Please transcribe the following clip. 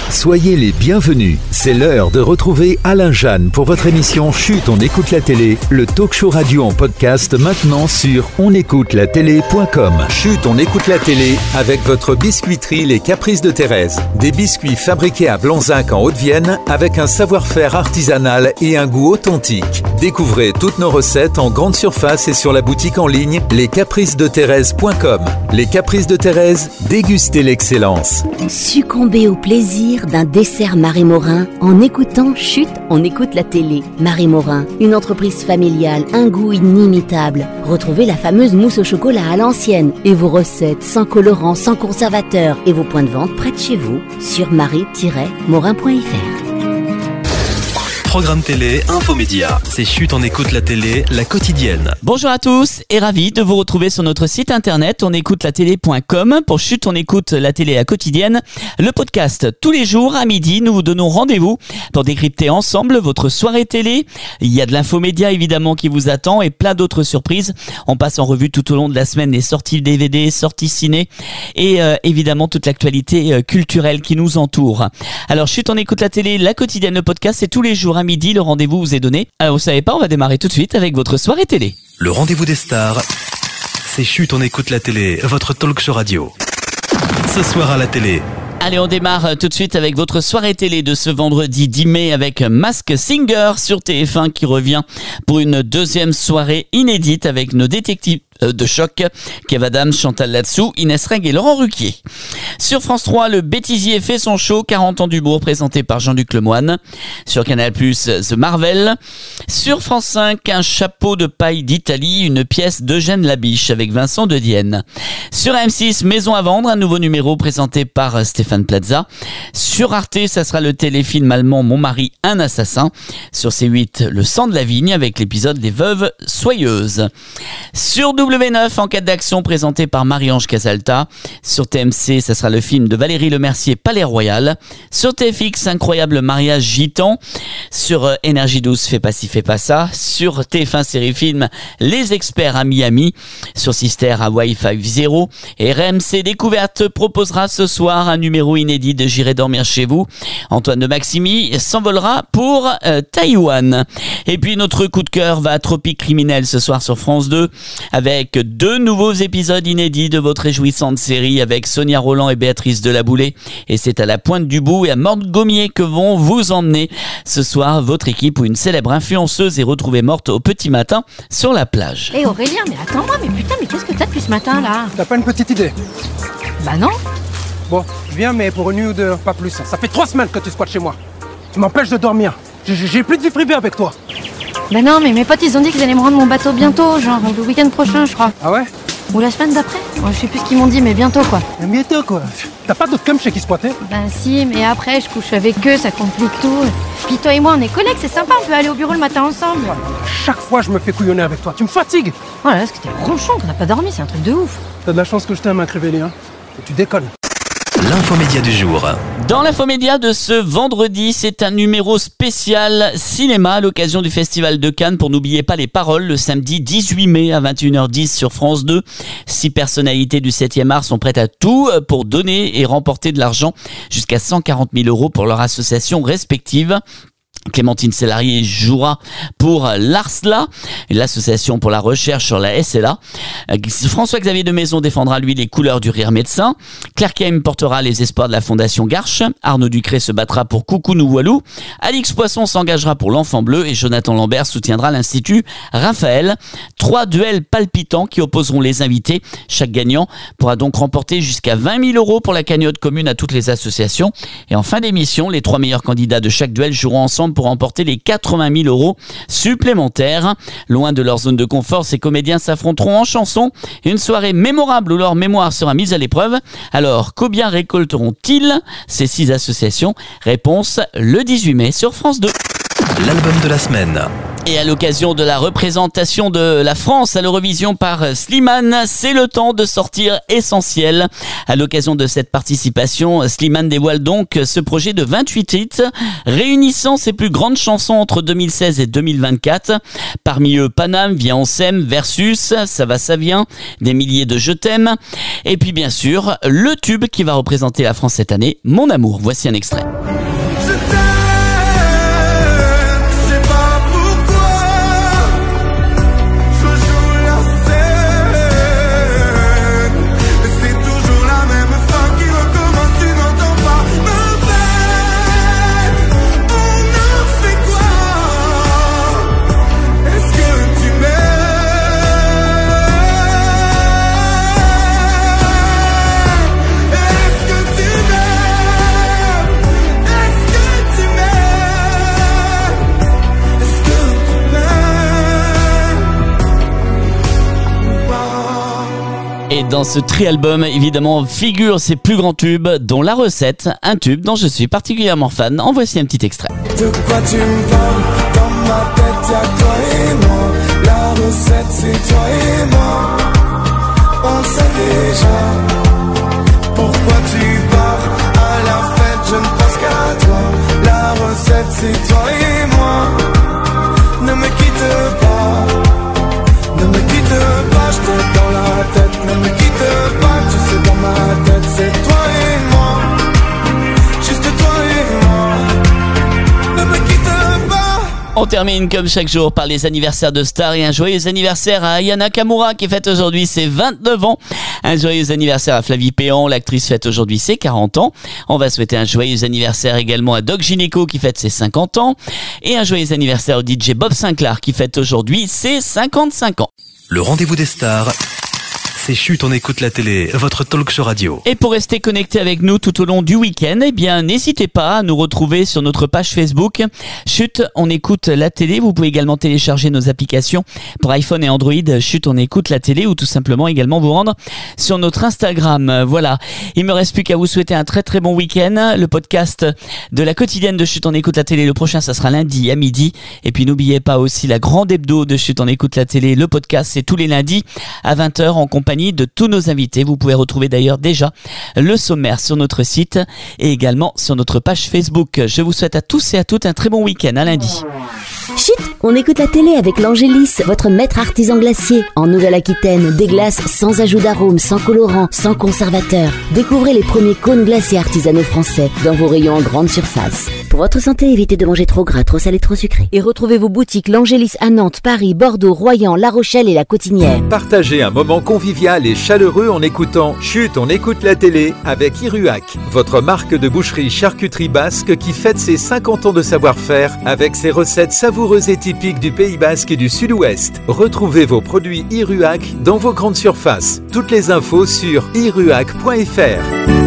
Soyez les bienvenus. C'est l'heure de retrouver Alain Jeanne pour votre émission Chut, on écoute la télé, le talk show radio en podcast maintenant sur onécoutelatélé.com. Chut, on écoute la télé avec votre biscuiterie Les Caprices de Thérèse. Des biscuits fabriqués à Blanzac en Haute-Vienne avec un savoir-faire artisanal et un goût authentique. Découvrez toutes nos recettes en grande surface et sur la boutique en ligne lescapricesdethérèse.com. Les Caprices de Thérèse, dégustez l'excellence. Succombez au plaisir d'un dessert Marie Morin en écoutant Chut, on écoute la télé. Marie Morin, une entreprise familiale, un goût inimitable. Retrouvez la fameuse mousse au chocolat à l'ancienne et vos recettes sans colorant, sans conservateur et vos points de vente près de chez vous sur marie-morin.fr. Programme télé, infomédia. C'est Chut, on écoute la télé, la quotidienne. Bonjour à tous et ravi de vous retrouver sur notre site internet onécoutelatélé.com pour Chut, on écoute la télé la quotidienne. Le podcast tous les jours à midi, nous vous donnons rendez-vous pour décrypter ensemble votre soirée télé. Il y a de l'infomédia évidemment qui vous attend et plein d'autres surprises. On passe en revue tout au long de la semaine les sorties DVD, sorties ciné et évidemment toute l'actualité culturelle qui nous entoure. Alors Chut, on écoute la télé, la quotidienne, le podcast, c'est tous les jours à midi, le rendez-vous vous est donné. Alors vous savez pas, on va démarrer tout de suite avec votre soirée télé. Le rendez-vous des stars, c'est Chut, on écoute la télé, votre talk show radio. Ce soir à la télé. Allez, on démarre tout de suite avec votre soirée télé de ce vendredi 10 mai avec Masked Singer sur TF1 qui revient pour une deuxième soirée inédite avec nos détectives de choc, Kev Adams, Chantal Latsou, Inès Reg et Laurent Ruquier. Sur France 3, le bêtisier fait son show, 40 ans d'humour présenté par Jean-Luc Lemoyne. Sur Canal+, The Marvel. Sur France 5, un chapeau de paille d'Italie, une pièce d'Eugène Labiche avec Vincent de Dienne. Sur M6, Maison à vendre, un nouveau numéro présenté par Stéphane Plaza. Sur Arte, ça sera le téléfilm allemand Mon mari, un assassin. Sur C8, Le sang de la vigne avec l'épisode des Veuves soyeuses. Sur W9, enquête d'action présentée par Marie-Ange Casalta. Sur TMC, ça sera le film de Valérie Lemercier, Palais Royal. Sur TFX, incroyable mariage gitan. Sur Énergie 12, fais pas ci, fais pas ça. Sur TF1 série film, Les experts à Miami. Sur Sister, Hawaii 5-0. Et RMC Découverte proposera ce soir un numéro inédit de J'irai dormir chez vous. Antoine de Maximi s'envolera pour Taïwan. Et puis notre coup de cœur va à Tropique Criminel ce soir sur France 2 avec 2 nouveaux épisodes inédits de votre réjouissante série avec Sonia Rolland et Béatrice Delaboulé. Et c'est à la Pointe du Bout et à Morte-Gommier que vont vous emmener ce soir votre équipe où une célèbre influenceuse est retrouvée morte au petit matin sur la plage. Hé Aurélien, mais attends-moi, mais putain, mais qu'est-ce que t'as depuis ce matin là? T'as pas une petite idée? Bah non. Bon, je viens mais pour une nuit ou deux, pas plus. Ça fait 3 semaines que tu squattes chez moi. Tu m'empêches de dormir. J'ai plus de vie privée avec toi. Bah non, mais mes potes ils ont dit qu'ils allaient me rendre mon bateau bientôt, genre le week-end prochain je crois. Ah ouais? Ou la semaine d'après. Je sais plus ce qu'ils m'ont dit, mais bientôt quoi. Mais bientôt quoi. T'as pas d'autres cum chez qui squatter? Ben si, mais après je couche avec eux, ça complique tout. Puis toi et moi on est collègues, c'est sympa, on peut aller au bureau le matin ensemble. Chaque fois je me fais couillonner avec toi, tu me fatigues. Oh là là, est-ce que t'es ronchon, qu'on n'a pas dormi, c'est un truc de ouf. T'as de la chance que je t'aime, hein, Crivelli, hein. Et tu déconnes. L'infomédia du jour. Dans l'infomédia de ce vendredi, c'est un numéro spécial cinéma à l'occasion du Festival de Cannes pour N'oubliez pas les paroles le samedi 18 mai à 21h10 sur France 2. 6 personnalités du 7e art sont prêtes à tout pour donner et remporter de l'argent jusqu'à 140 000 € pour leur association respective. Clémentine Célarier jouera pour l'ARSLA, l'association pour la recherche sur la SLA. François-Xavier de Maison défendra lui les couleurs du rire médecin. Claire Keim portera les espoirs de la Fondation Garche. Arnaud Ducré se battra pour Coucou Walou. Alix Poisson s'engagera pour l'Enfant Bleu et Jonathan Lambert soutiendra l'Institut Raphaël. 3 duels palpitants qui opposeront les invités. Chaque gagnant pourra donc remporter jusqu'à 20 000 € pour la cagnotte commune à toutes les associations. Et en fin d'émission, les 3 meilleurs candidats de chaque duel joueront ensemble pour remporter les 80 000 € supplémentaires. Loin de leur zone de confort, ces comédiens s'affronteront en chanson. Une soirée mémorable où leur mémoire sera mise à l'épreuve. Alors, combien récolteront-ils ces 6 associations? Réponse le 18 mai sur France 2. L'album de la semaine. Et à l'occasion de la représentation de la France à l'Eurovision par Slimane, c'est le temps de sortir Essentiel. À l'occasion de cette participation, Slimane dévoile donc ce projet de 28 titres, réunissant ses plus grandes chansons entre 2016 et 2024. Parmi eux, Paname, Viens on s'aime, Versus, Ça va ça vient, Des milliers de Je t'aime. Et puis bien sûr, le tube qui va représenter la France cette année, Mon amour. Voici un extrait. t'aime, je sais pas pourquoi. Je joue la scène, et c'est toujours la même fin qui recommence, tu n'entends pas me peine. On a fait quoi? Est-ce que tu m'aimes? Est-ce que tu m'aimes? Est-ce que tu m'aimes? Est-ce que tu m'aimes ou pas? Et dans ce tri-album, évidemment, figurent ses plus grands tubes, dont La Recette, un tube dont je suis particulièrement fan. En voici un petit extrait. De quoi tu me parles? Dans ma tête y'a toi et moi. La recette c'est toi et moi. On sait déjà pourquoi tu pars. À la fête je ne pense qu'à toi. La recette c'est toi et moi. Ne me quitte pas. Ne me quitte pas, je t'ai dans la tête. Ne me quitte pas, tu sais dans ma tête c'est toi et moi. Juste toi et moi. Ne me quitte pas. On termine comme chaque jour par les anniversaires de stars et un joyeux anniversaire à Aya Nakamura qui fête aujourd'hui ses 29 ans. Un joyeux anniversaire à Flavie Péan, l'actrice fête aujourd'hui ses 40 ans. On va souhaiter un joyeux anniversaire également à Doc Gynéco qui fête ses 50 ans. Et un joyeux anniversaire au DJ Bob Sinclair qui fête aujourd'hui ses 55 ans. Le rendez-vous des stars, c'est Chut, on écoute la télé, votre talk show radio. Et pour rester connecté avec nous tout au long du week-end, eh bien, n'hésitez pas à nous retrouver sur notre page Facebook. Chut, on écoute la télé. Vous pouvez également télécharger nos applications pour iPhone et Android. Chut, on écoute la télé, ou tout simplement également vous rendre sur notre Instagram. Voilà. Il me reste plus qu'à vous souhaiter un très très bon week-end. Le podcast de la quotidienne de Chut, on écoute la télé. Le prochain, ça sera lundi à midi. Et puis n'oubliez pas aussi la grande hebdo de Chut, on écoute la télé. Le podcast, c'est tous les lundis à 20h en compagnie de tous nos invités. Vous pouvez retrouver d'ailleurs déjà le sommaire sur notre site et également sur notre page Facebook. Je vous souhaite à tous et à toutes un très bon week-end. À lundi. Chut, on écoute la télé avec l'Angélis, votre maître artisan glacier. En Nouvelle-Aquitaine, des glaces sans ajout d'arôme, sans colorant, sans conservateur. Découvrez les premiers cônes glacés artisanaux français dans vos rayons en grande surface. Pour votre santé, évitez de manger trop gras, trop salé, trop sucré. Et retrouvez vos boutiques l'Angélis à Nantes, Paris, Bordeaux, Royan, La Rochelle et La Cotinière. Partagez un moment convivial et chaleureux en écoutant Chut, on écoute la télé avec Iruac, votre marque de boucherie charcuterie basque qui fête ses 50 ans de savoir-faire avec ses recettes savoureuses et typiques du Pays Basque et du Sud-Ouest. Retrouvez vos produits Iruac dans vos grandes surfaces. Toutes les infos sur iruac.fr.